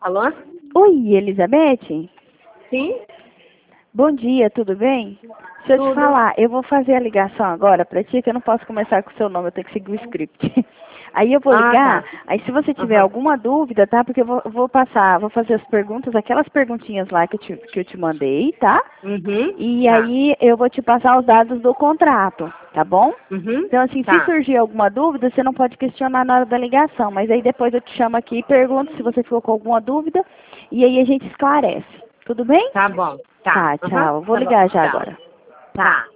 Alô? Oi, Elizabeth? Sim? Bom dia, tudo bem? Deixa eu te Tudo. falar, eu vou fazer a ligação agora pra ti, que eu não posso começar com o seu nome, eu tenho que seguir o script. Aí eu vou ligar, Tá. aí se você tiver Aham. alguma dúvida, tá? Porque eu vou fazer as perguntas, aquelas perguntinhas lá que eu te mandei, tá? Uhum. E Tá. aí eu vou te passar os dados do contrato, tá bom? Uhum. Então, assim, se Tá. surgir alguma dúvida, você não pode questionar na hora da ligação, mas aí depois eu te chamo aqui e pergunto se você ficou com alguma dúvida, e aí a gente esclarece. Tudo bem? Tá bom. Tá. Tá, Aham. tchau. Vou Tá bom. ligar já Tchau. agora. Tá.